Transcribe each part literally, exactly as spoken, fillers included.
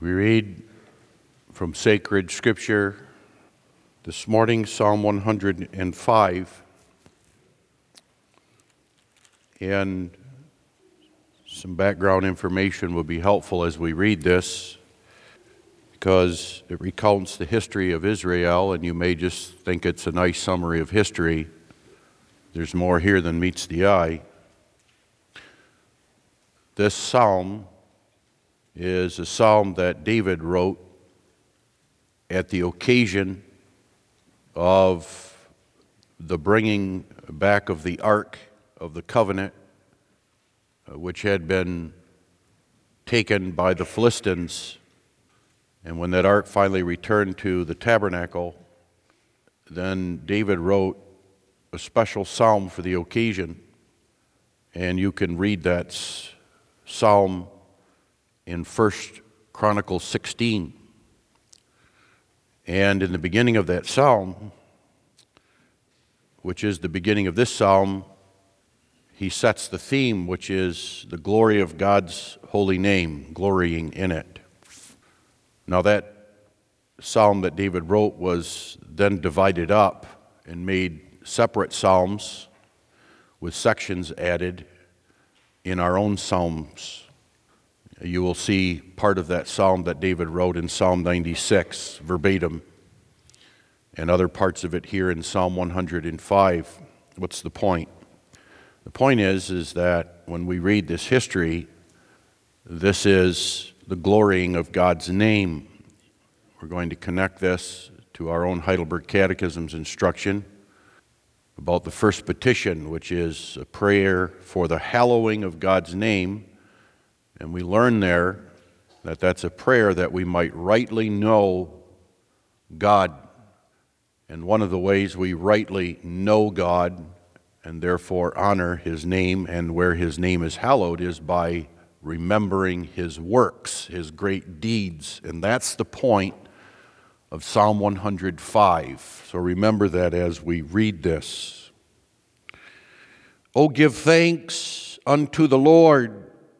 We read from sacred scripture this morning, Psalm one hundred five, and some background information will be helpful as we read this because it recounts the history of Israel, and you may just think it's a nice summary of history. There's more here than meets the eye. This psalm is a psalm that David wrote at the occasion of the bringing back of the Ark of the Covenant, which had been taken by the Philistines. And when that Ark finally returned to the tabernacle, then David wrote a special psalm for the occasion. And you can read that psalm in First Chronicles sixteen. And in the beginning of that psalm, which is the beginning of this psalm, he sets the theme, which is the glory of God's holy name, glorying in it. Now that psalm that David wrote was then divided up and made separate psalms with sections added in our own psalms. You will see part of that psalm that David wrote in Psalm ninety-six, verbatim, and other parts of it here in Psalm one hundred five. What's the point? The point is, is that when we read this history, this is the glorying of God's name. We're going to connect this to our own Heidelberg Catechism's instruction about the first petition, which is a prayer for the hallowing of God's name. And we learn there that that's a prayer that we might rightly know God. And one of the ways we rightly know God and therefore honor His name and where His name is hallowed is by remembering His works, His great deeds. And that's the point of Psalm one hundred five. So remember that as we read this. Oh, give thanks unto the Lord.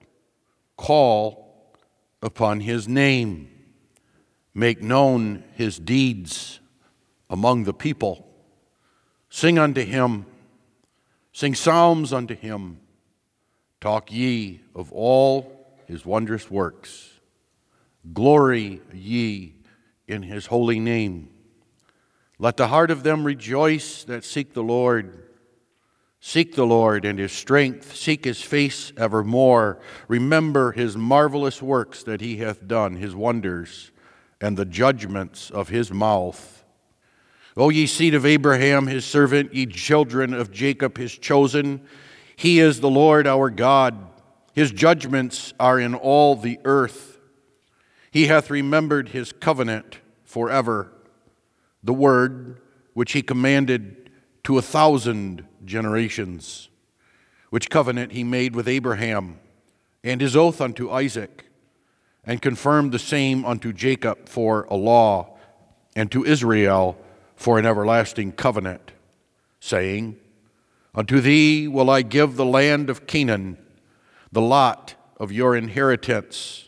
Call upon His name. Make known His deeds among the people. Sing unto Him. Sing psalms unto Him. Talk ye of all His wondrous works. Glory ye in His holy name. Let the heart of them rejoice that seek the Lord. Seek the Lord and His strength. Seek His face evermore. Remember His marvelous works that He hath done, His wonders, and the judgments of His mouth. O ye seed of Abraham, His servant, ye children of Jacob, His chosen. He is the Lord our God. His judgments are in all the earth. He hath remembered His covenant forever, the word which He commanded to a thousand generations, which covenant He made with Abraham, and His oath unto Isaac, and confirmed the same unto Jacob for a law, and to Israel for an everlasting covenant, saying, Unto thee will I give the land of Canaan, the lot of your inheritance.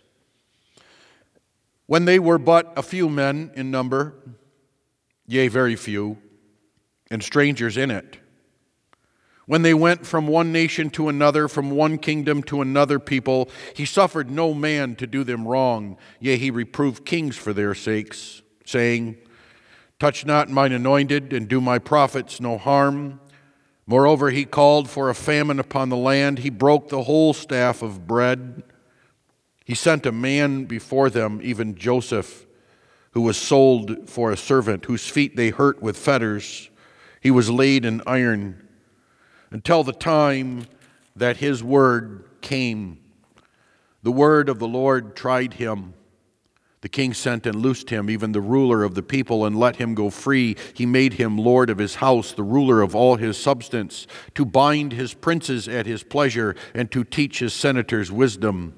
When they were but a few men in number, yea, very few, and strangers in it, when they went from one nation to another, from one kingdom to another people, He suffered no man to do them wrong. Yea, He reproved kings for their sakes, saying, Touch not mine anointed, and do my prophets no harm. Moreover, He called for a famine upon the land. He broke the whole staff of bread. He sent a man before them, even Joseph, who was sold for a servant, whose feet they hurt with fetters. He was laid in iron, until the time that His word came. The word of the Lord tried him. The king sent and loosed him, even the ruler of the people, and let him go free. He made him lord of his house, the ruler of all his substance, to bind his princes at his pleasure, and to teach his senators wisdom.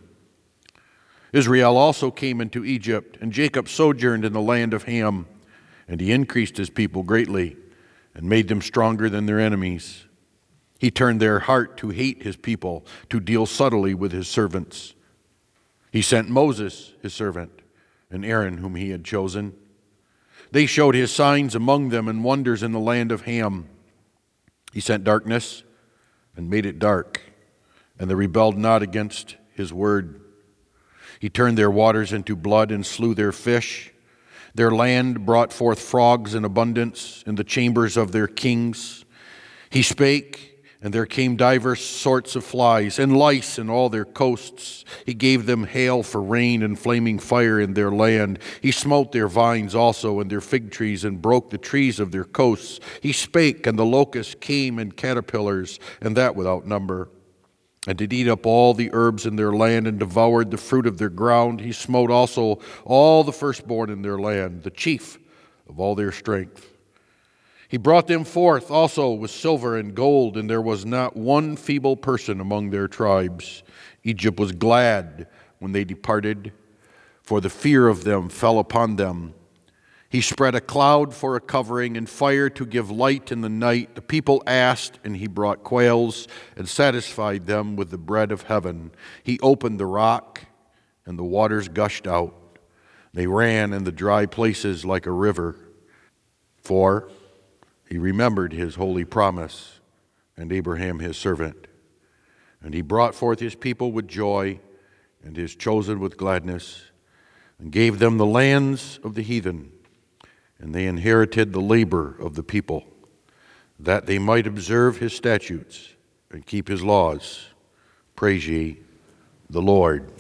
Israel also came into Egypt, and Jacob sojourned in the land of Ham, and he increased his people greatly, and made them stronger than their enemies. He turned their heart to hate His people, to deal subtly with His servants. He sent Moses, His servant, and Aaron whom he had chosen. They showed his signs among them and wonders in the land of Ham. He sent darkness and made it dark, and they rebelled not against his word. He turned their waters into blood and slew their fish. Their land brought forth frogs in abundance in the chambers of their kings. He spake, and there came divers sorts of flies, and lice in all their coasts. He gave them hail for rain, and flaming fire in their land. He smote their vines also, and their fig trees, and broke the trees of their coasts. He spake, and the locusts came in caterpillars, and that without number, and did eat up all the herbs in their land, and devoured the fruit of their ground. He smote also all the firstborn in their land, the chief of all their strength. He brought them forth also with silver and gold, and there was not one feeble person among their tribes. Egypt was glad when they departed, for the fear of them fell upon them. He spread a cloud for a covering, and fire to give light in the night. The people asked, and he brought quails, and satisfied them with the bread of heaven. He opened the rock, and the waters gushed out. They ran in the dry places like a river. For he remembered his holy promise, and Abraham his servant. And he brought forth his people with joy, and his chosen with gladness, and gave them the lands of the heathen, and they inherited the labor of the people, that they might observe his statutes and keep his laws. Praise ye the Lord.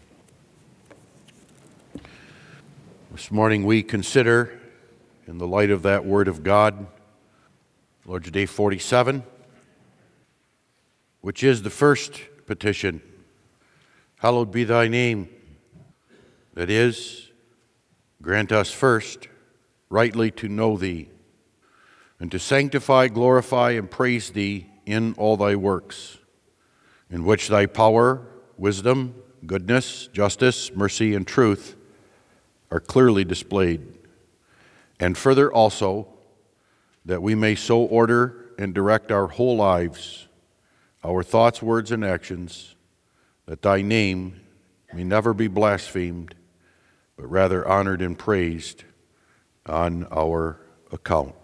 This morning we consider, in the light of that word of God, Lord's Day forty-seven, which is the first petition. Hallowed be thy name. That is, grant us first rightly to know thee, and to sanctify, glorify, and praise thee in all thy works, in which thy power, wisdom, goodness, justice, mercy, and truth are clearly displayed. And further also, that we may so order and direct our whole lives, our thoughts, words, and actions, that thy name may never be blasphemed, but rather honored and praised on our account.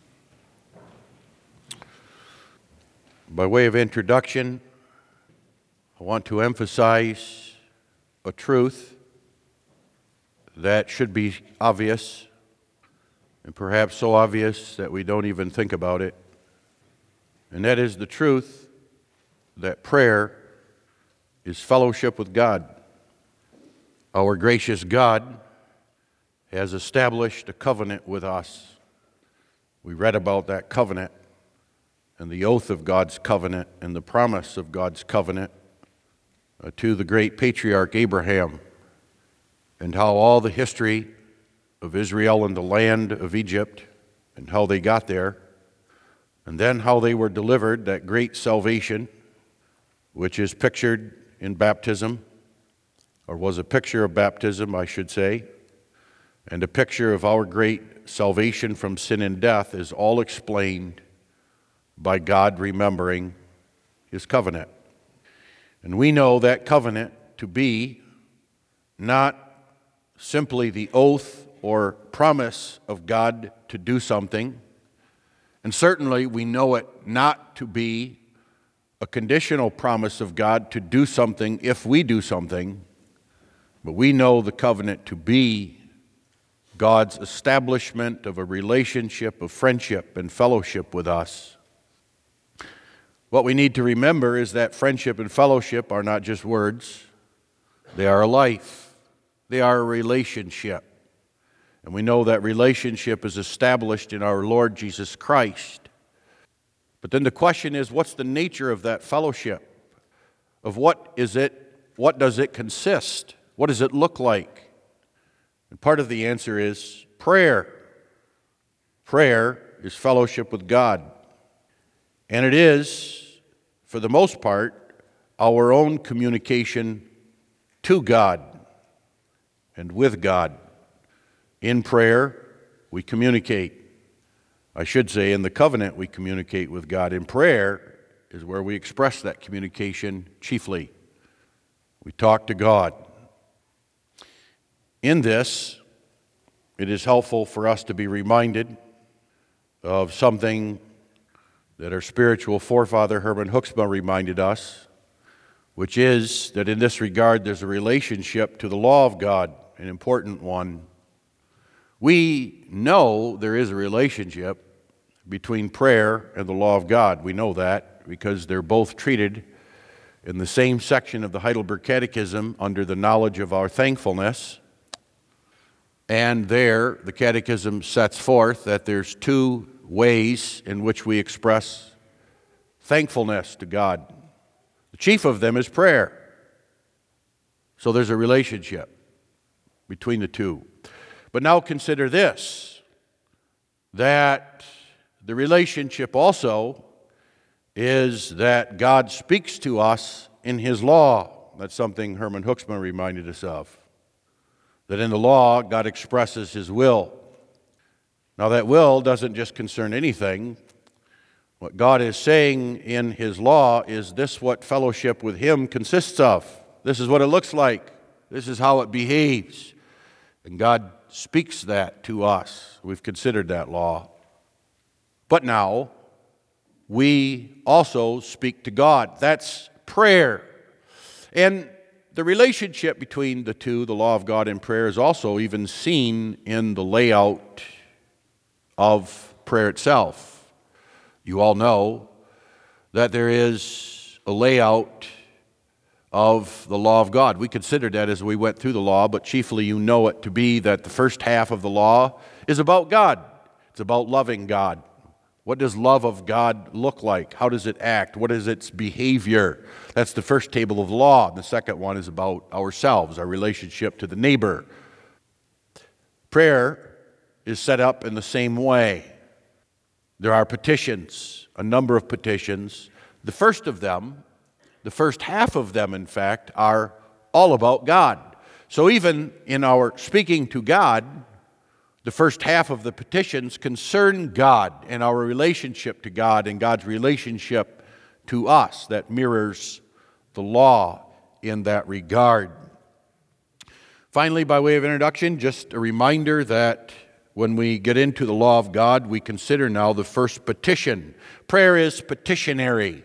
By way of introduction, I want to emphasize a truth that should be obvious, and perhaps so obvious that we don't even think about it. And that is the truth that prayer is fellowship with God. Our gracious God has established a covenant with us. We read about that covenant and the oath of God's covenant and the promise of God's covenant uh, to the great patriarch Abraham, and how all the history of Israel and the land of Egypt, and how they got there, and then how they were delivered, that great salvation, which is pictured in baptism, or was a picture of baptism, I should say, and a picture of our great salvation from sin and death, is all explained by God remembering his covenant. And we know that covenant to be not simply the oath or promise of God to do something, and certainly we know it not to be a conditional promise of God to do something if we do something, but we know the covenant to be God's establishment of a relationship of friendship and fellowship with us. What we need to remember is that friendship and fellowship are not just words, they are a life, they are a relationship. And we know that relationship is established in our Lord Jesus Christ. But then the question is, what's the nature of that fellowship? Of what is it? What does it consist? What does it look like? And part of the answer is prayer. Prayer is fellowship with God. And it is, for the most part, our own communication to God and with God. In prayer, we communicate. I should say, in the covenant, we communicate with God. In prayer is where we express that communication chiefly. We talk to God. In this, it is helpful for us to be reminded of something that our spiritual forefather Herman Hoeksma reminded us, which is that in this regard there's a relationship to the law of God, an important one. We know there is a relationship between prayer and the law of God. We know that because they're both treated in the same section of the Heidelberg Catechism under the knowledge of our thankfulness. And there, the Catechism sets forth that there's two ways in which we express thankfulness to God. The chief of them is prayer. So there's a relationship between the two. But now consider this, that the relationship also is that God speaks to us in His law. That's something Herman Hoeksma reminded us of. That in the law, God expresses His will. Now that will doesn't just concern anything. What God is saying in His law is this what fellowship with Him consists of. This is what it looks like. This is how it behaves. And God speaks that to us. We've considered that law. But now, we also speak to God. That's prayer. And the relationship between the two, the law of God and prayer, is also even seen in the layout of prayer itself. You all know that there is a layout of the law of God. We considered that as we went through the law, but chiefly you know it to be that the first half of the law is about God. It's about loving God. What does love of God look like? How does it act? What is its behavior? That's the first table of the law. The second one is about ourselves, our relationship to the neighbor. Prayer is set up in the same way. There are petitions, a number of petitions. The first of them, the first half of them, in fact, are all about God. So even in our speaking to God, the first half of the petitions concern God and our relationship to God and God's relationship to us that mirrors the law in that regard. Finally, by way of introduction, just a reminder that when we get into the law of God, we consider now the first petition. Prayer is petitionary.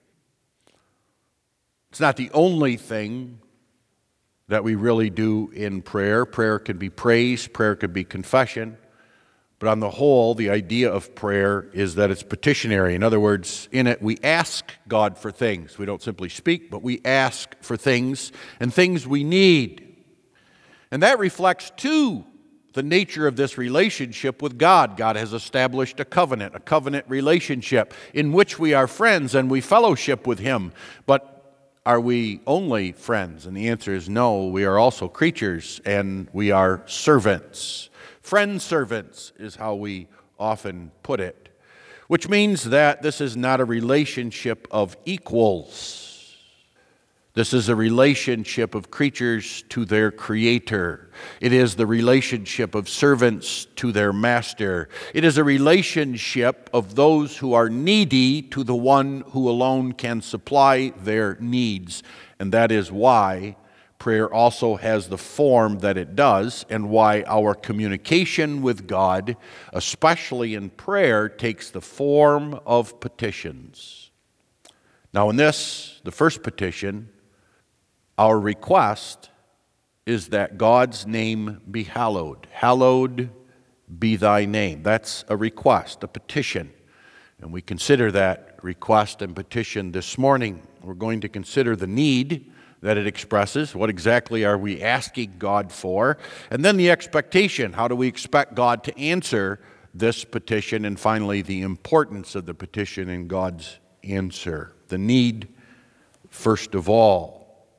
It's not the only thing that we really do in prayer. Prayer can be praise, prayer can be confession. But on the whole, the idea of prayer is that it's petitionary. In other words, in it we ask God for things. We don't simply speak, but we ask for things and things we need. And that reflects, too, the nature of this relationship with God. God has established a covenant, a covenant relationship in which we are friends and we fellowship with Him. But are we only friends? And the answer is no. We are also creatures and we are servants. Friend servants is how we often put it, which means that this is not a relationship of equals. This is a relationship of creatures to their Creator. It is the relationship of servants to their master. It is a relationship of those who are needy to the one who alone can supply their needs. And that is why prayer also has the form that it does, and why our communication with God, especially in prayer, takes the form of petitions. Now in this, the first petition, our request is that God's name be hallowed. Hallowed be thy name. That's a request, a petition. And we consider that request and petition this morning. We're going to consider the need that it expresses. What exactly are we asking God for? And then the expectation. How do we expect God to answer this petition? And finally, the importance of the petition and God's answer. The need, first of all.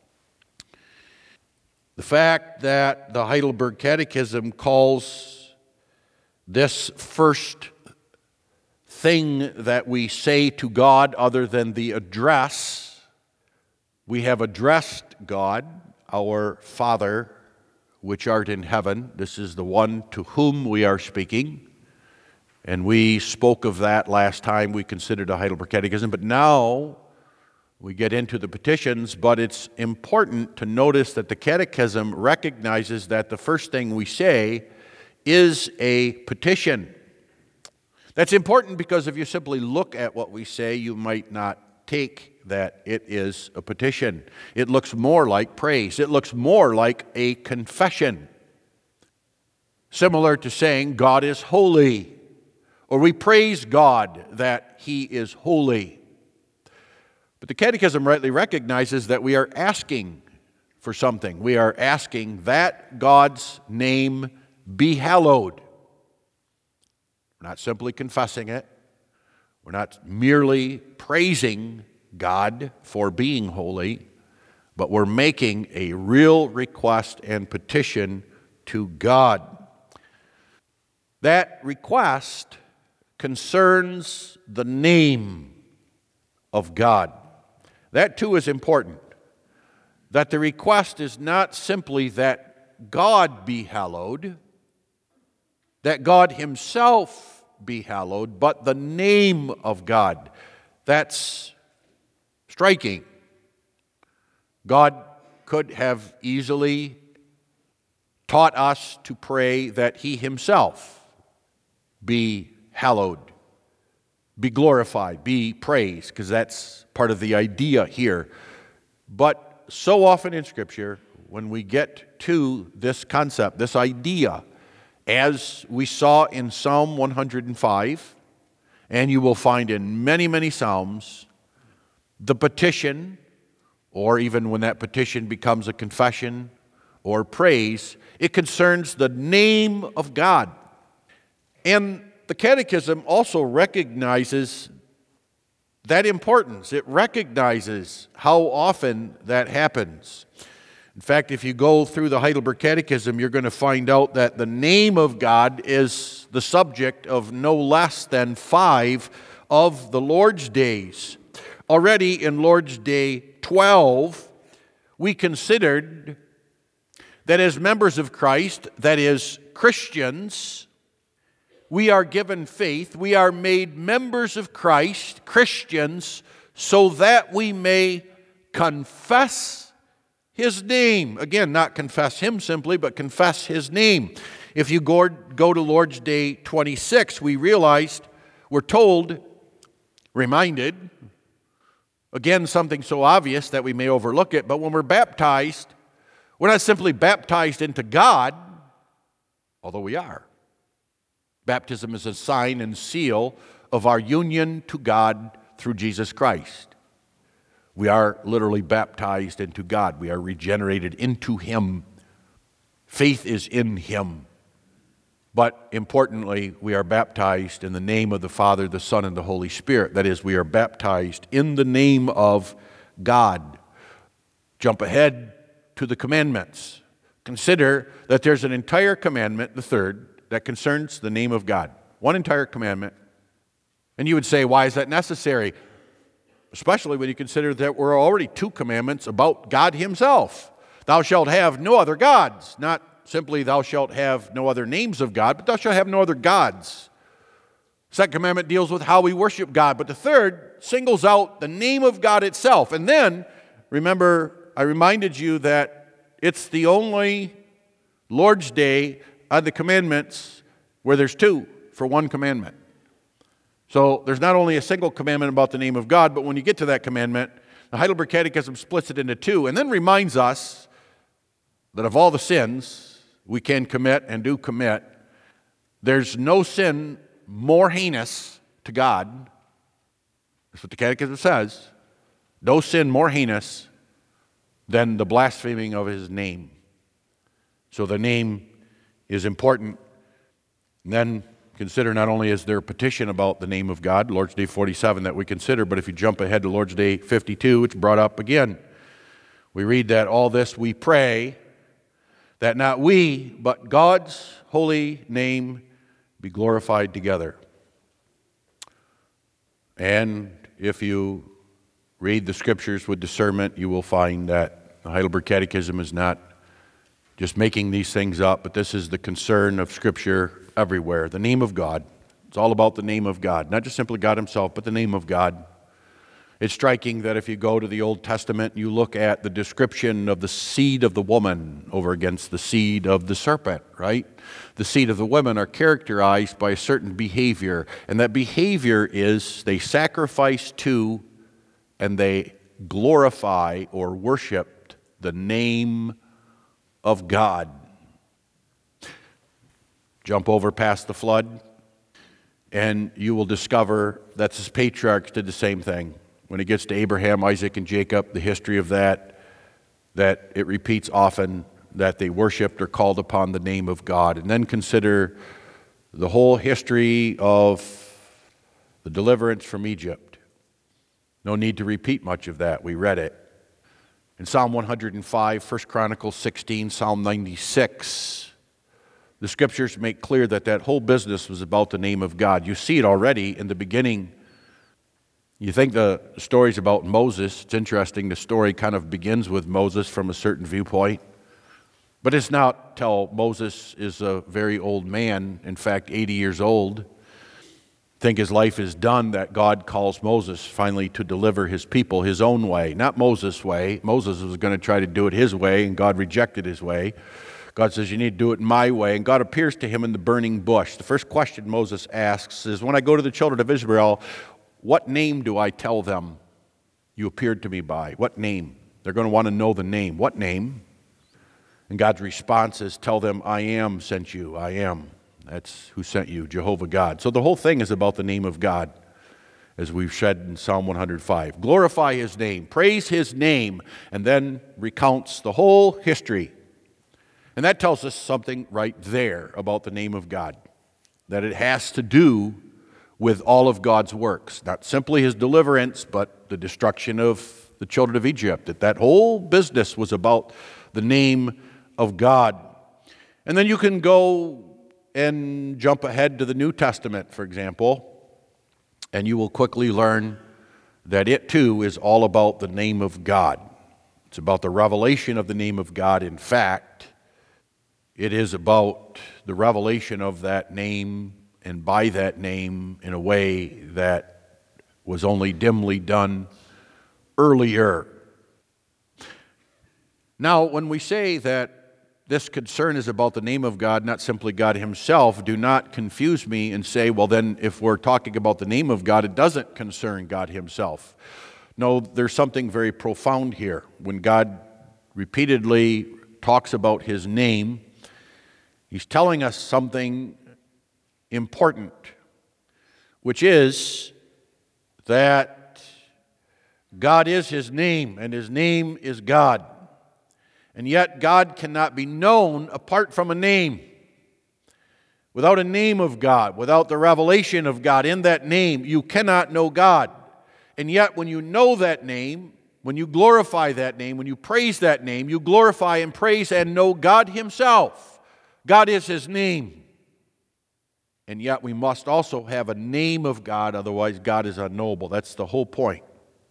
The fact that the Heidelberg Catechism calls this first thing that we say to God other than the address, we have addressed God, our Father, which art in heaven. This is the one to whom we are speaking. And we spoke of that last time we considered a Heidelberg Catechism. But now we get into the petitions, but it's important to notice that the Catechism recognizes that the first thing we say is a petition. That's important because if you simply look at what we say, you might not take that it is a petition. It looks more like praise. It looks more like a confession. Similar to saying God is holy, or we praise God that He is holy. But the Catechism rightly recognizes that we are asking for something. We are asking that God's name be hallowed. We're not simply confessing it. We're not merely praising God for being holy, but we're making a real request and petition to God. That request concerns the name of God. That too is important. That the request is not simply that God be hallowed, that God Himself be hallowed, but the name of God. That's striking. God could have easily taught us to pray that He Himself be hallowed, be glorified, be praised, because that's part of the idea here. But so often in Scripture, when we get to this concept, this idea, as we saw in Psalm one hundred five, and you will find in many, many Psalms, the petition, or even when that petition becomes a confession or praise, it concerns the name of God. And the Catechism also recognizes that importance. It recognizes how often that happens. In fact, if you go through the Heidelberg Catechism, you're going to find out that the name of God is the subject of no less than five of the Lord's days. Already in Lord's Day twelve, we considered that as members of Christ, that is, Christians, we are given faith, we are made members of Christ, Christians, so that we may confess His name. Again, not confess Him simply, but confess His name. If you go, go to Lord's Day twenty-six, we realized, we're told, reminded, again, something so obvious that we may overlook it, but when we're baptized, we're not simply baptized into God, although we are. Baptism is a sign and seal of our union to God through Jesus Christ. We are literally baptized into God. We are regenerated into Him. Faith is in Him. But importantly, we are baptized in the name of the Father, the Son, and the Holy Spirit. That is, we are baptized in the name of God. Jump ahead to the commandments. Consider that there's an entire commandment, the third, that concerns the name of God. One entire commandment. And you would say, why is that necessary? Especially when you consider that there were already two commandments about God Himself. Thou shalt have no other gods. Not simply thou shalt have no other names of God, but thou shalt have no other gods. The second commandment deals with how we worship God, but the third singles out the name of God itself. And then, remember, I reminded you that it's the only Lord's Day of the commandments where there's two for one commandment. So there's not only a single commandment about the name of God, but when you get to that commandment, the Heidelberg Catechism splits it into two and then reminds us that of all the sins we can commit and do commit, there's no sin more heinous to God. That's what the Catechism says. No sin more heinous than the blaspheming of His name. So the name is important. And then consider not only is there a petition about the name of God, Lord's Day forty-seven that we consider, but if you jump ahead to Lord's Day fifty-two, it's brought up again. We read that all this we pray, that not we, but God's holy name be glorified together. And if you read the Scriptures with discernment, you will find that the Heidelberg Catechism is not just making these things up, but this is the concern of Scripture everywhere. The name of God. It's all about the name of God. Not just simply God Himself, but the name of God. It's striking that if you go to the Old Testament, you look at the description of the seed of the woman over against the seed of the serpent, right? The seed of the women are characterized by a certain behavior, and that behavior is they sacrifice to and they glorify or worship the name of God. Jump over past the flood, and you will discover that the patriarchs did the same thing. When it gets to Abraham, Isaac, and Jacob, the history of that, that it repeats often that they worshiped or called upon the name of God. And then consider the whole history of the deliverance from Egypt. No need to repeat much of that. We read it. In Psalm one hundred five, First Chronicles sixteen, Psalm ninety-six, the scriptures make clear that that whole business was about the name of God. You see it already in the beginning. You think the story's about Moses. It's interesting, the story kind of begins with Moses from a certain viewpoint. But it's not till Moses is a very old man, in fact, eighty years old. I think his life is done that God calls Moses finally to deliver his people his own way, not Moses' way. Moses was going to try to do it his way, and God rejected his way. God says, you need to do it my way, and God appears to him in the burning bush. The first question Moses asks is, when I go to the children of Israel, what name do I tell them you appeared to me by? What name? They're going to want to know the name. What name? And God's response is, tell them, I am sent you. I am. That's who sent you, Jehovah God. So the whole thing is about the name of God, as we've said in Psalm one hundred five. Glorify his name, praise his name, and then recounts the whole history. And that tells us something right there about the name of God, that it has to do with all of God's works, not simply his deliverance, but the destruction of the children of Egypt, that that whole business was about the name of God. And then you can go and jump ahead to the New Testament, for example, and you will quickly learn that it too is all about the name of God. It's about the revelation of the name of God. In fact, it is about the revelation of that name and by that name in a way that was only dimly done earlier. Now, when we say that this concern is about the name of God, not simply God himself, do not confuse me and say, well, then if we're talking about the name of God, it doesn't concern God himself. No, there's something very profound here. When God repeatedly talks about his name, he's telling us something important, which is that God is his name, and his name is God. And yet God cannot be known apart from a name. Without a name of God, without the revelation of God in that name, you cannot know God. And yet when you know that name, when you glorify that name, when you praise that name, you glorify and praise and know God himself. God is his name. And yet we must also have a name of God, otherwise God is unknowable. That's the whole point.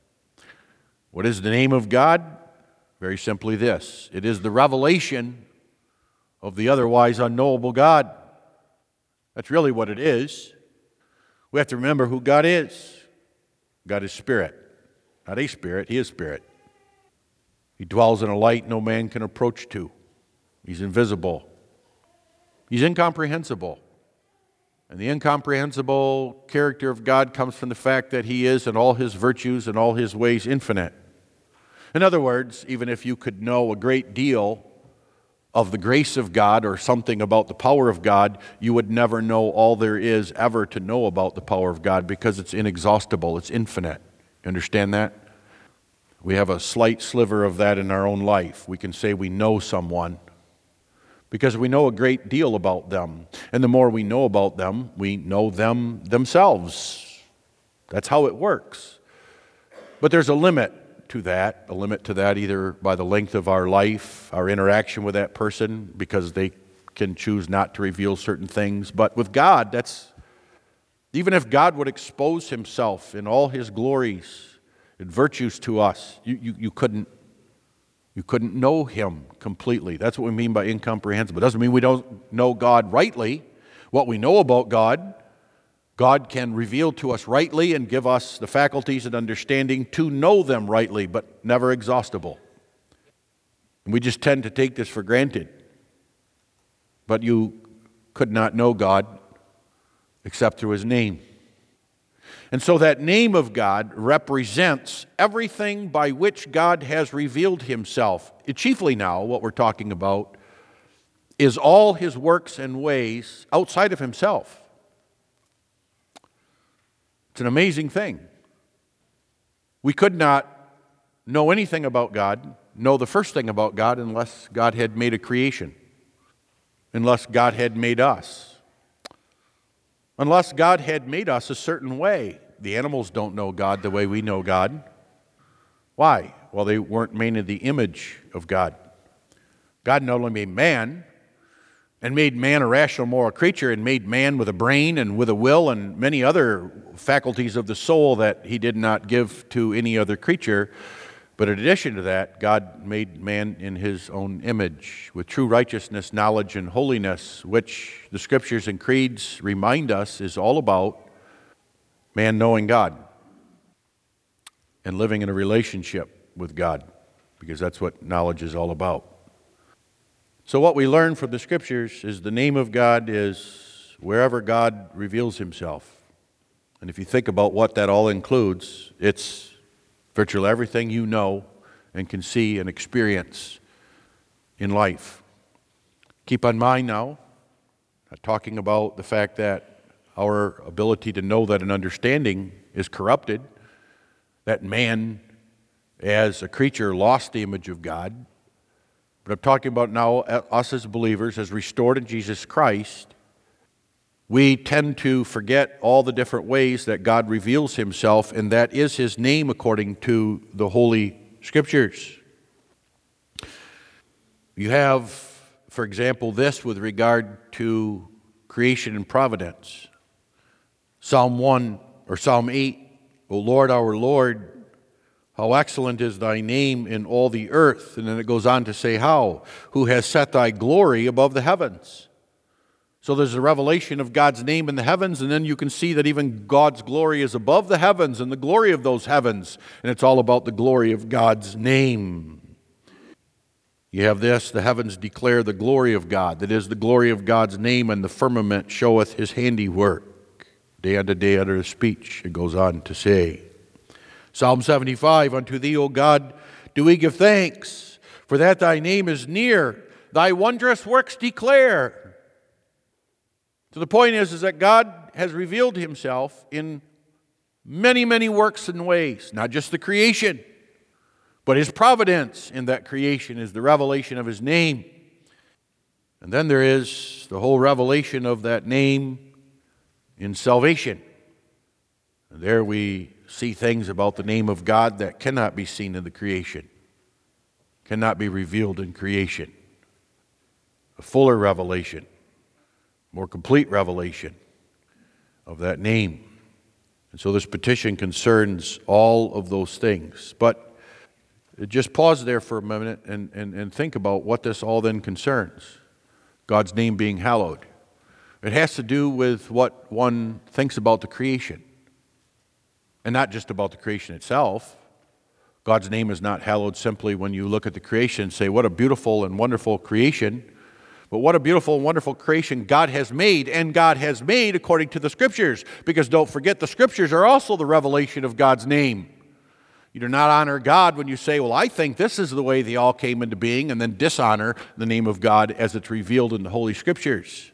What is the name of God? Very simply this. It is the revelation of the otherwise unknowable God. That's really what it is. We have to remember who God is. God is spirit. Not a spirit, he is spirit. He dwells in a light no man can approach to. He's invisible. He's incomprehensible. And the incomprehensible character of God comes from the fact that he is in all his virtues and all his ways infinite. In other words, even if you could know a great deal of the grace of God or something about the power of God, you would never know all there is ever to know about the power of God because it's inexhaustible, it's infinite. You understand that? We have a slight sliver of that in our own life. We can say we know someone because we know a great deal about them. And the more we know about them, we know them themselves. That's how it works. But there's a limit to that, a limit to that either by the length of our life, our interaction with that person, because they can choose not to reveal certain things. But with God, that's, even if God would expose himself in all his glories and virtues to us, you, you, you couldn't You couldn't know him completely. That's what we mean by incomprehensible. It doesn't mean we don't know God rightly. What we know about God, God can reveal to us rightly and give us the faculties and understanding to know them rightly, but never exhaustible. And we just tend to take this for granted. But you could not know God except through His name. And so that name of God represents everything by which God has revealed Himself. It chiefly now, what we're talking about, is all His works and ways outside of Himself. It's an amazing thing. We could not know anything about God, know the first thing about God, unless God had made a creation, unless God had made us. Unless God had made us a certain way. The animals don't know God the way we know God. Why? Well, they weren't made in the image of God. God not only made man, and made man a rational moral creature, and made man with a brain and with a will and many other faculties of the soul that He did not give to any other creature. But in addition to that, God made man in His own image, with true righteousness, knowledge, and holiness, which the Scriptures and creeds remind us is all about man knowing God and living in a relationship with God, because that's what knowledge is all about. So what we learn from the Scriptures is the name of God is wherever God reveals Himself. And if you think about what that all includes, it's virtually everything you know and can see and experience in life. Keep in mind now, I'm talking about the fact that our ability to know that an understanding is corrupted, that man as a creature lost the image of God. But I'm talking about now us as believers, as restored in Jesus Christ. We tend to forget all the different ways that God reveals Himself, and that is His name according to the Holy Scriptures. You have, for example, this with regard to creation and providence. Psalm one or Psalm eight, O Lord, our Lord, how excellent is Thy name in all the earth. And then it goes on to say how, who has set Thy glory above the heavens. So there's a revelation of God's name in the heavens, and then you can see that even God's glory is above the heavens and the glory of those heavens. And it's all about the glory of God's name. You have this, the heavens declare the glory of God. That is the glory of God's name, and the firmament showeth His handiwork. Day unto day under His speech, it goes on to say. Psalm seventy-five, unto Thee, O God, do we give thanks, for that Thy name is near, Thy wondrous works declare. So the point is, is that God has revealed Himself in many, many works and ways, not just the creation, but His providence in that creation is the revelation of His name. And then there is the whole revelation of that name in salvation. And there we see things about the name of God that cannot be seen in the creation, cannot be revealed in creation. A fuller revelation, more complete revelation of that name. And so this petition concerns all of those things. But just pause there for a minute and, and, and think about what this all then concerns. God's name being hallowed. It has to do with what one thinks about the creation. And not just about the creation itself. God's name is not hallowed simply when you look at the creation and say, what a beautiful and wonderful creation. But what a beautiful and wonderful creation God has made, and God has made according to the Scriptures. Because don't forget, the Scriptures are also the revelation of God's name. You do not honor God when you say, well, I think this is the way they all came into being, and then dishonor the name of God as it's revealed in the Holy Scriptures.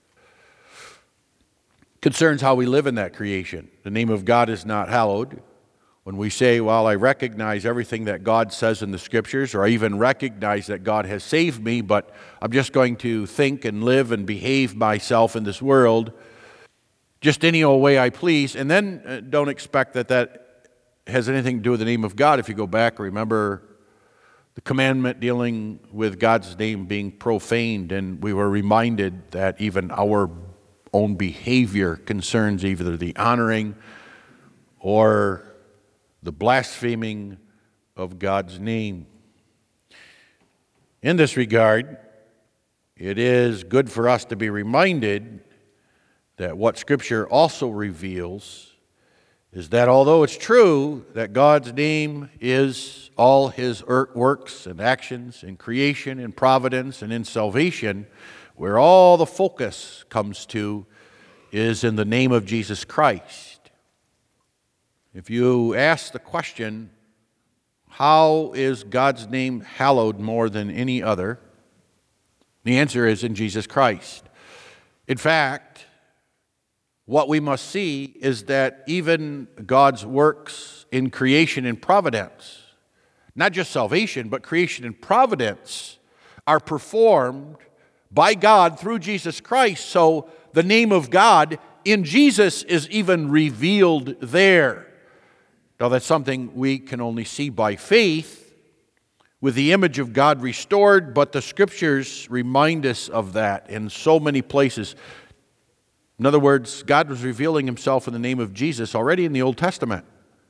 Concerns how we live in that creation. The name of God is not hallowed. When we say, well, I recognize everything that God says in the Scriptures, or I even recognize that God has saved me, but I'm just going to think and live and behave myself in this world just any old way I please, and then don't expect that that has anything to do with the name of God. If you go back, remember the commandment dealing with God's name being profaned, and we were reminded that even our own behavior concerns either the honoring or the blaspheming of God's name. In this regard, it is good for us to be reminded that what Scripture also reveals is that although it's true that God's name is all His works and actions in creation, in providence, and in salvation, where all the focus comes to is in the name of Jesus Christ. If you ask the question, how is God's name hallowed more than any other? The answer is in Jesus Christ. In fact, what we must see is that even God's works in creation and providence, not just salvation, but creation and providence, are performed by God through Jesus Christ. So the name of God in Jesus is even revealed there. Now that's something we can only see by faith, with the image of God restored, but the Scriptures remind us of that in so many places. In other words, God was revealing Himself in the name of Jesus already in the Old Testament.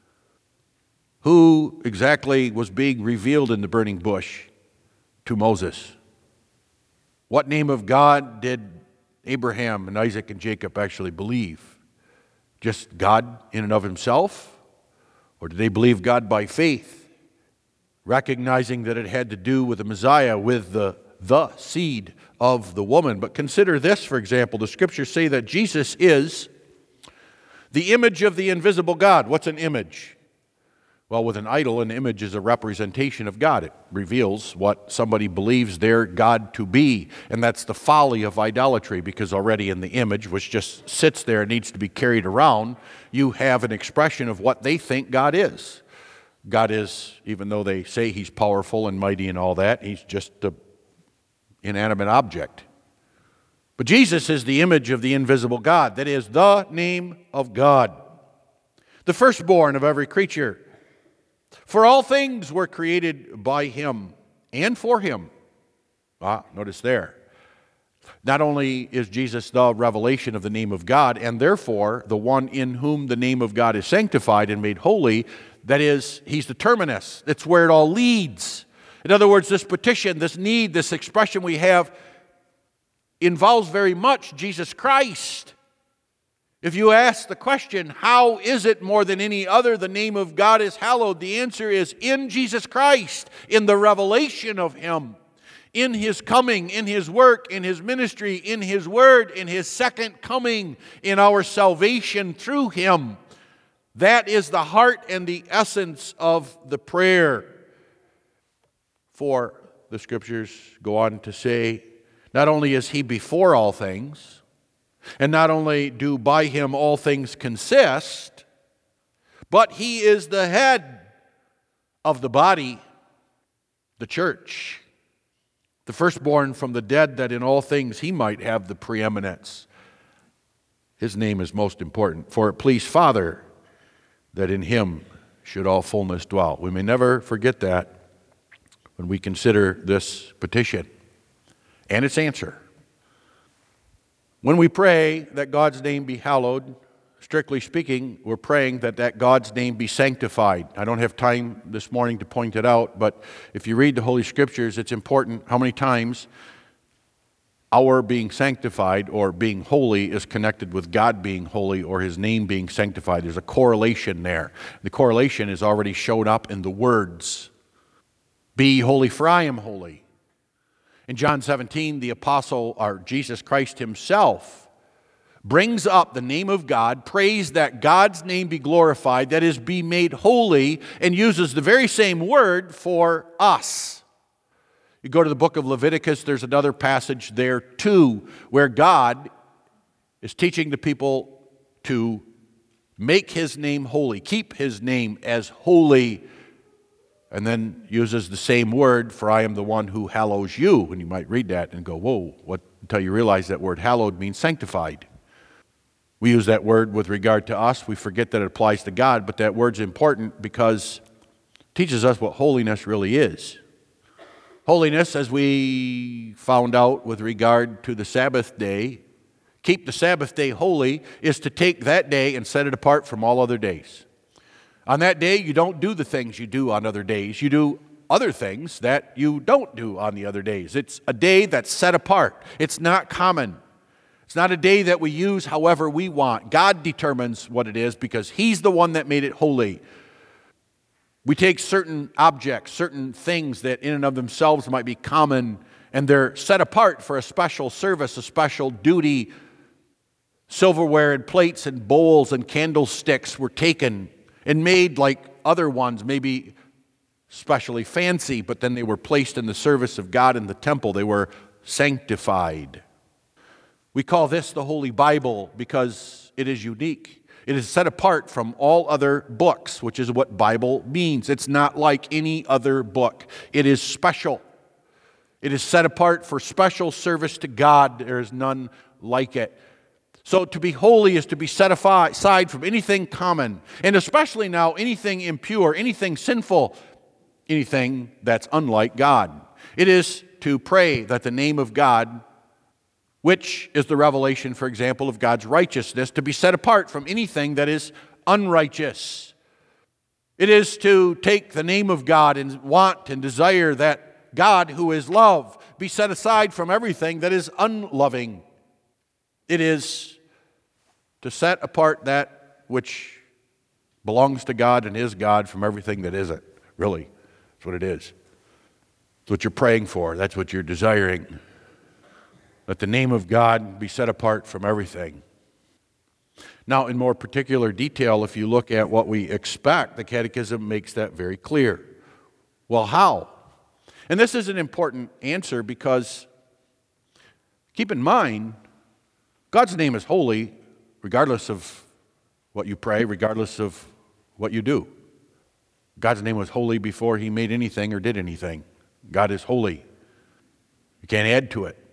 Who exactly was being revealed in the burning bush to Moses? What name of God did Abraham and Isaac and Jacob actually believe? Just God in and of Himself? Or did they believe God by faith, recognizing that it had to do with the Messiah, with the, the seed of the woman? But consider this, for example. The Scriptures say that Jesus is the image of the invisible God. What's an image? Well, with an idol, an image is a representation of God. It reveals what somebody believes their God to be. And that's the folly of idolatry, because already in the image, which just sits there and needs to be carried around, you have an expression of what they think God is. God is, even though they say He's powerful and mighty and all that, He's just an inanimate object. But Jesus is the image of the invisible God. That is the name of God. The firstborn of every creature. For all things were created by Him and for Him. Ah, notice there. Not only is Jesus the revelation of the name of God, and therefore the one in whom the name of God is sanctified and made holy, that is, He's the terminus. It's where it all leads. In other words, this petition, this need, this expression we have involves very much Jesus Christ. If you ask the question, how is it more than any other the name of God is hallowed? The answer is in Jesus Christ, in the revelation of Him, in His coming, in His work, in His ministry, in His word, in His second coming, in our salvation through Him. That is the heart and the essence of the prayer. For the Scriptures go on to say, not only is He before all things, and not only do by Him all things consist, but He is the head of the body, the church, the firstborn from the dead, that in all things He might have the preeminence. His name is most important. For it pleased Father that in Him should all fullness dwell. We may never forget that when we consider this petition and its answer. When we pray that God's name be hallowed, strictly speaking, we're praying that that God's name be sanctified. I don't have time this morning to point it out, but if you read the Holy Scriptures, it's important how many times our being sanctified or being holy is connected with God being holy or His name being sanctified. There's a correlation there. The correlation is already shown up in the words, "Be holy, for I am holy." In John seventeen, the apostle, or Jesus Christ Himself, brings up the name of God, prays that God's name be glorified, that is, be made holy, and uses the very same word for us. You go to the book of Leviticus, there's another passage there too, where God is teaching the people to make His name holy, keep His name as holy, and then uses the same word, for I am the one who hallows you. And you might read that and go, whoa, what? Until you realize that word hallowed means sanctified. We use that word with regard to us. We forget that it applies to God, but that word's important because it teaches us what holiness really is. Holiness, as we found out with regard to the Sabbath day, keep the Sabbath day holy, is to take that day and set it apart from all other days. On that day, you don't do the things you do on other days. You do other things that you don't do on the other days. It's a day that's set apart. It's not common. It's not a day that we use however we want. God determines what it is because He's the one that made it holy. We take certain objects, certain things that in and of themselves might be common, and they're set apart for a special service, a special duty. Silverware and plates and bowls and candlesticks were taken and made like other ones, maybe especially fancy, but then they were placed in the service of God in the temple. They were sanctified. We call this the Holy Bible because it is unique. It is set apart from all other books, which is what Bible means. It's not like any other book. It is special. It is set apart for special service to God. There is none like it. So to be holy is to be set aside from anything common, and especially now anything impure, anything sinful, anything that's unlike God. It is to pray that the name of God, which is the revelation, for example, of God's righteousness, to be set apart from anything that is unrighteous. It is to take the name of God and want and desire that God, who is love, be set aside from everything that is unloving. It is to set apart that which belongs to God and is God from everything that isn't. Really, that's what it is. It's what you're praying for. That's what you're desiring. Let the name of God be set apart from everything. Now, in more particular detail, if you look at what we expect, the Catechism makes that very clear. Well, how? And this is an important answer because, keep in mind, God's name is holy regardless of what you pray, regardless of what you do. God's name was holy before He made anything or did anything. God is holy. You can't add to it.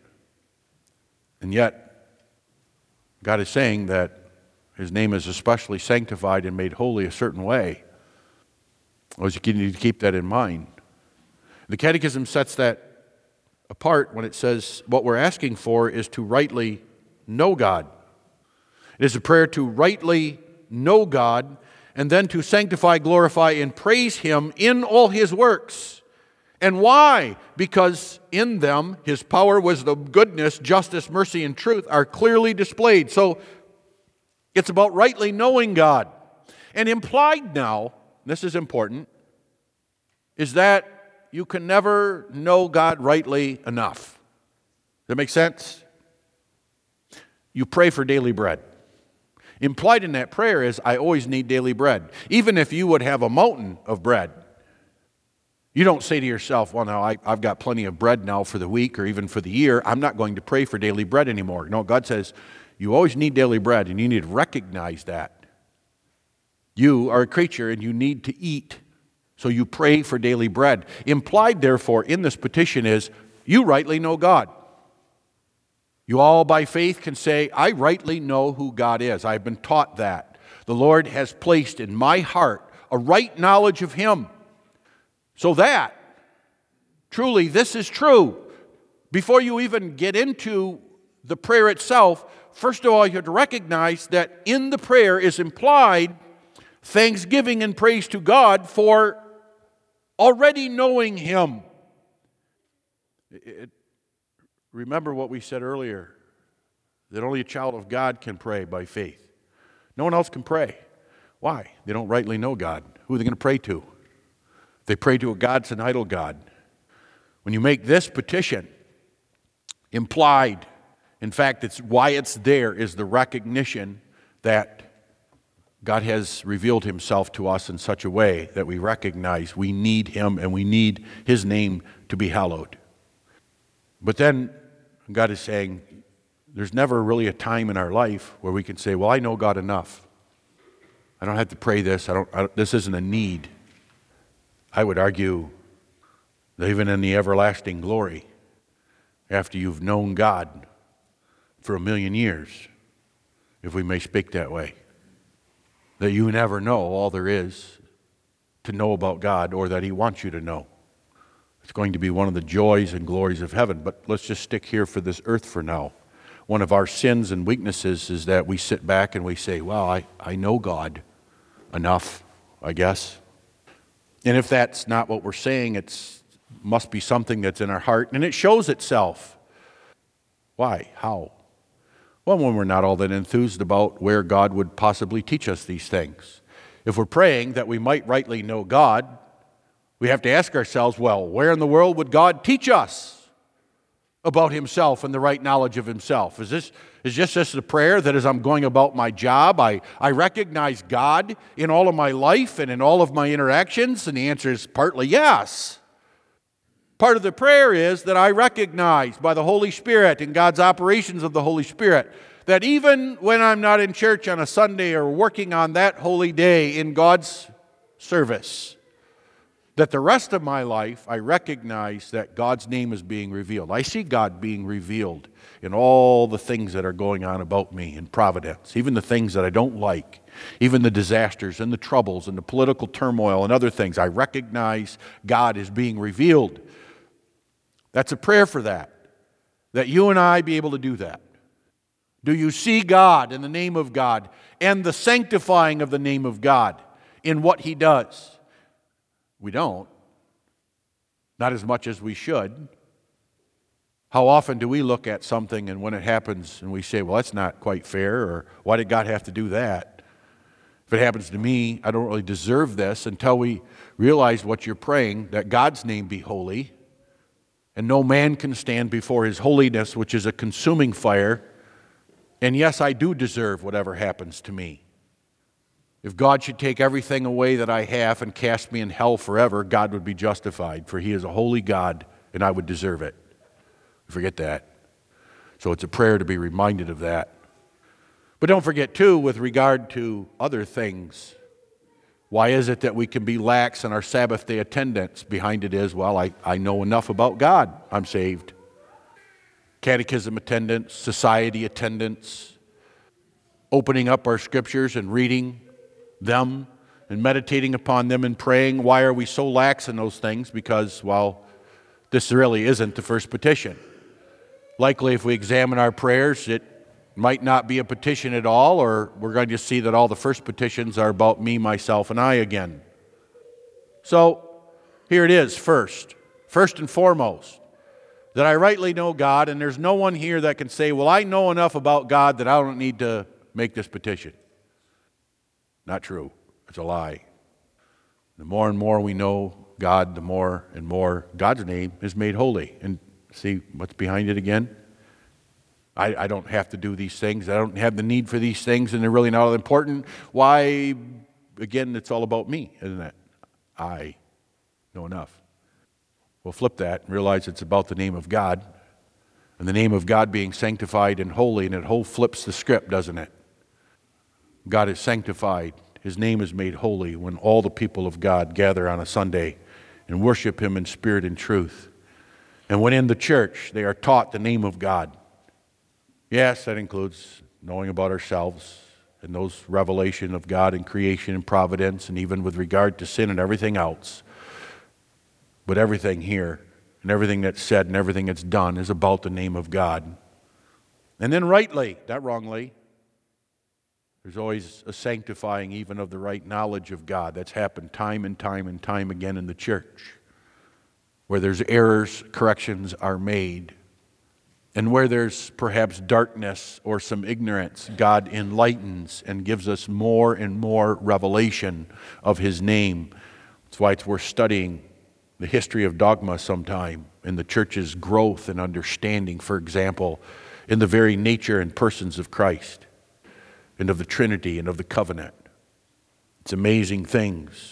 And yet, God is saying that His name is especially sanctified and made holy a certain way. Well, you need to keep that in mind. The Catechism sets that apart when it says what we're asking for is to rightly know God. It is a prayer to rightly know God and then to sanctify, glorify, and praise Him in all His works. And why? Because in them His power, wisdom, goodness, justice, mercy, and truth are clearly displayed. So it's about rightly knowing God. And implied now, this is important, is that you can never know God rightly enough. Does that make sense? You pray for daily bread. Implied in that prayer is, I always need daily bread. Even if you would have a mountain of bread, you don't say to yourself, well, now I, I've got plenty of bread now for the week or even for the year. I'm not going to pray for daily bread anymore. No, God says you always need daily bread, and you need to recognize that. You are a creature and you need to eat, so you pray for daily bread. Implied, therefore, in this petition is, you rightly know God. You all by faith can say, I rightly know who God is. I've been taught that. The Lord has placed in my heart a right knowledge of Him. So that, truly, this is true. Before you even get into the prayer itself, first of all, you have to recognize that in the prayer is implied thanksgiving and praise to God for already knowing Him. It, Remember what we said earlier, that only a child of God can pray by faith. No one else can pray. Why? They don't rightly know God. Who are they going to pray to? If they pray to a God, it's an idol god. When you make this petition, implied, in fact, it's why it's there, is the recognition that God has revealed Himself to us in such a way that we recognize we need Him and we need His name to be hallowed. But then God is saying, there's never really a time in our life where we can say, well, I know God enough. I don't have to pray this. I don't, I don't, this isn't a need. I would argue that even in the everlasting glory, after you've known God for a million years, if we may speak that way, that you never know all there is to know about God or that He wants you to know. It's going to be one of the joys and glories of heaven. But let's just stick here for this earth for now. One of our sins and weaknesses is that we sit back and we say, well, I, I know God enough, I guess. And if that's not what we're saying, it must be something that's in our heart, and it shows itself. Why? How? Well, when we're not all that enthused about where God would possibly teach us these things. If we're praying that we might rightly know God, we have to ask ourselves, well, where in the world would God teach us about Himself and the right knowledge of Himself? Is this is just this a prayer that as I'm going about my job, I, I recognize God in all of my life and in all of my interactions? And the answer is partly yes. Part of the prayer is that I recognize by the Holy Spirit and God's operations of the Holy Spirit that even when I'm not in church on a Sunday or working on that holy day in God's service, that the rest of my life I recognize that God's name is being revealed. I see God being revealed in all the things that are going on about me in providence, even the things that I don't like, even the disasters and the troubles and the political turmoil and other things. I recognize God is being revealed. That's a prayer for that, that you and I be able to do that. Do you see God in the name of God and the sanctifying of the name of God in what He does? We don't. Not as much as we should. How often do we look at something and when it happens and we say, well, that's not quite fair, or why did God have to do that? If it happens to me, I don't really deserve this, until we realize what you're praying, that God's name be holy. And no man can stand before His holiness, which is a consuming fire. And yes, I do deserve whatever happens to me. If God should take everything away that I have and cast me in hell forever, God would be justified, for He is a holy God, and I would deserve it. Forget that. So it's a prayer to be reminded of that. But don't forget, too, with regard to other things, why is it that we can be lax in our Sabbath day attendance? Behind it is, well, I, I know enough about God. I'm saved. Catechism attendance, society attendance, opening up our scriptures and reading them and meditating upon them and praying. Why are we so lax in those things? Because, well, this really isn't the first petition. Likely, if we examine our prayers, it might not be a petition at all, or we're going to see that all the first petitions are about me, myself, and I again. So, here it is first. First and foremost, that I rightly know God, and there's no one here that can say, well, I know enough about God that I don't need to make this petition. Not true. It's a lie. The more and more we know God, the more and more God's name is made holy. And see what's behind it again? I, I don't have to do these things. I don't have the need for these things, and they're really not all important. Why? Again, it's all about me, isn't it? I know enough. We'll flip that and realize it's about the name of God, and the name of God being sanctified and holy, and it whole flips the script, doesn't it? God is sanctified. His name is made holy when all the people of God gather on a Sunday and worship Him in spirit and truth. And when in the church, they are taught the name of God. Yes, that includes knowing about ourselves and those revelation of God and creation and providence, and even with regard to sin and everything else. But everything here and everything that's said and everything that's done is about the name of God. And then rightly, not wrongly, there's always a sanctifying even of the right knowledge of God. That's happened time and time and time again in the church. Where there's errors, corrections are made. And where there's perhaps darkness or some ignorance, God enlightens and gives us more and more revelation of His name. That's why it's worth studying the history of dogma sometime, and the church's growth and understanding, for example, in the very nature and persons of Christ, and of the Trinity and of the covenant. It's amazing things.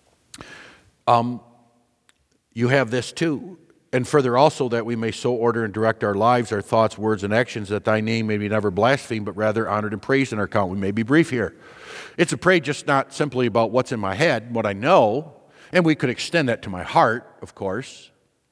Um, you have this too. And further also, that we may so order and direct our lives, our thoughts, words, and actions, that Thy name may be never blasphemed, but rather honored and praised in our account. We may be brief here. It's a prayer just not simply about what's in my head, what I know, and we could extend that to my heart, of course.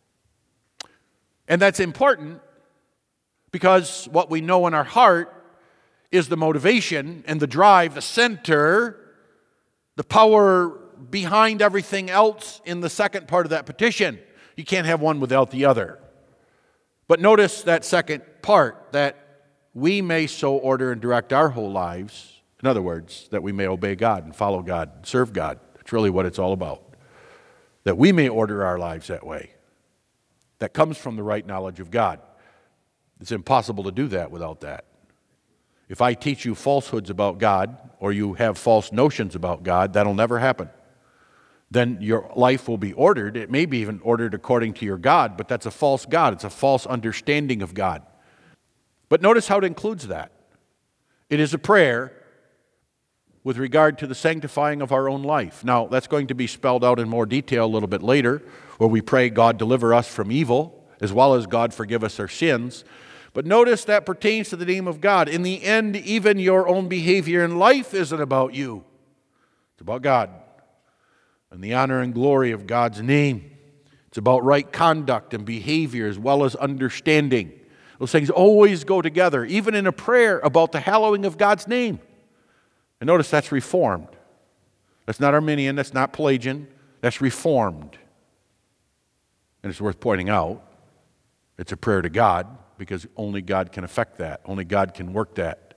And that's important because what we know in our heart is the motivation and the drive, the center, the power behind everything else in the second part of that petition. You can't have one without the other. But notice that second part, that we may so order and direct our whole lives. In other words, that we may obey God and follow God, and serve God. That's really what it's all about. That we may order our lives that way. That comes from the right knowledge of God. It's impossible to do that without that. If I teach you falsehoods about God, or you have false notions about God, that'll never happen. Then your life will be ordered. It may be even ordered according to your God, but that's a false God. It's a false understanding of God. But notice how it includes that. It is a prayer with regard to the sanctifying of our own life. Now, that's going to be spelled out in more detail a little bit later, where we pray, God deliver us from evil, as well as God forgive us our sins. But notice that pertains to the name of God. In the end, even your own behavior in life isn't about you. It's about God and the honor and glory of God's name. It's about right conduct and behavior as well as understanding. Those things always go together, even in a prayer about the hallowing of God's name. And notice that's Reformed. That's not Arminian, that's not Pelagian, that's Reformed. And it's worth pointing out, it's a prayer to God, because only God can affect that. Only God can work that.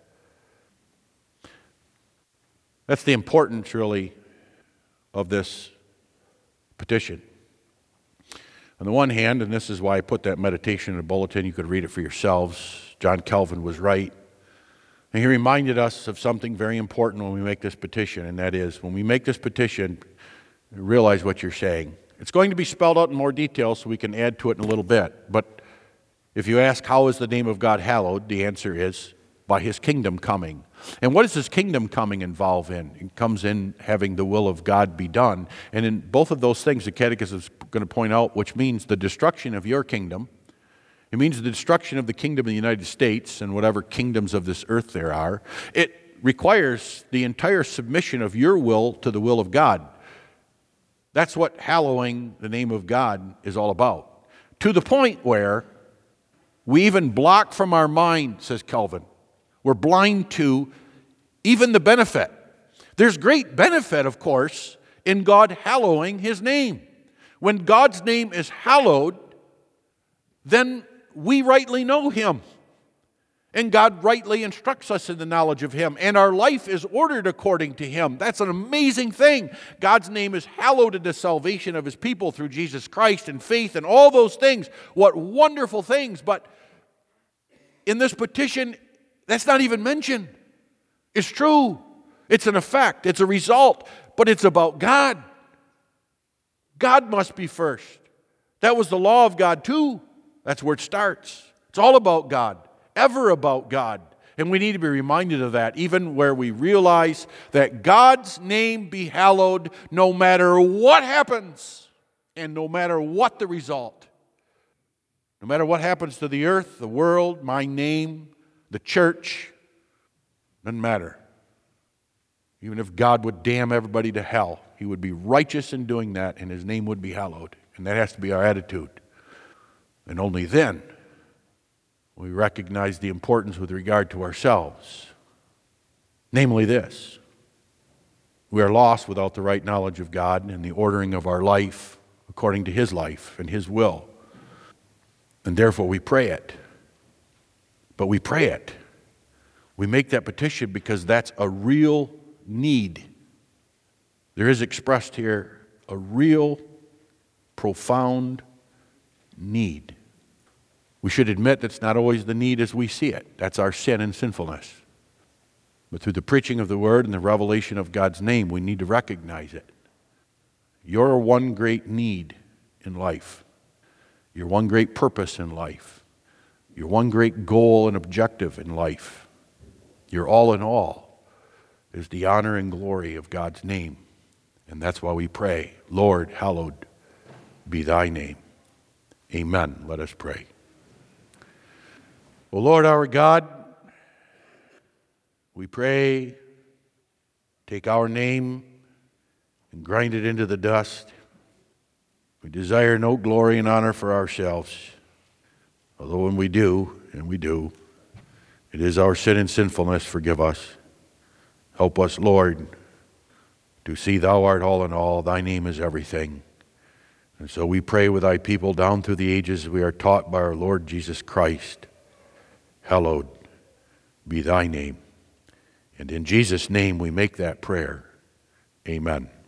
That's the importance, really, of this petition. On the one hand, and this is why I put that meditation in a bulletin, you could read it for yourselves. John Calvin was right. And he reminded us of something very important when we make this petition, and that is, when we make this petition, realize what you're saying. It's going to be spelled out in more detail so we can add to it in a little bit. But if you ask, how is the name of God hallowed? The answer is, by His kingdom coming. And what does His kingdom coming involve in? It comes in having the will of God be done. And in both of those things, the Catechism is going to point out, which means the destruction of your kingdom. It means the destruction of the kingdom of the United States and whatever kingdoms of this earth there are. It requires the entire submission of your will to the will of God. That's what hallowing the name of God is all about. To the point where we even block from our mind, says Calvin. We're blind to even the benefit. There's great benefit, of course, in God hallowing His name. When God's name is hallowed, then we rightly know Him. And God rightly instructs us in the knowledge of Him. And our life is ordered according to Him. That's an amazing thing. God's name is hallowed in the salvation of His people through Jesus Christ and faith and all those things. What wonderful things. But in this petition, that's not even mentioned. It's true. It's an effect. It's a result. But it's about God. God must be first. That was the law of God too. That's where it starts. It's all about God. Ever about God. And we need to be reminded of that, even where we realize that God's name be hallowed no matter what happens and no matter what the result. No matter what happens to the earth, the world, my name, the church, doesn't matter. Even if God would damn everybody to hell, He would be righteous in doing that, and His name would be hallowed. And that has to be our attitude. And only then we recognize the importance with regard to ourselves. Namely this: we are lost without the right knowledge of God and the ordering of our life according to His life and His will. And therefore we pray it. But we pray it. We make that petition because that's a real need. There is expressed here a real, profound need. We should admit that's not always the need as we see it. That's our sin and sinfulness. But through the preaching of the Word and the revelation of God's name, we need to recognize it. Your one great need in life, your one great purpose in life, your one great goal and objective in life, your all in all, is the honor and glory of God's name. And that's why we pray, Lord, hallowed be Thy name. Amen. Let us pray. O Lord our God, we pray, take our name and grind it into the dust. We desire no glory and honor for ourselves, although when we do, and we do, it is our sin and sinfulness. Forgive us. Help us, Lord, to see Thou art all in all. Thy name is everything. And so we pray with Thy people down through the ages. We are taught by our Lord Jesus Christ. Hallowed be Thy name. And in Jesus' name we make that prayer. Amen.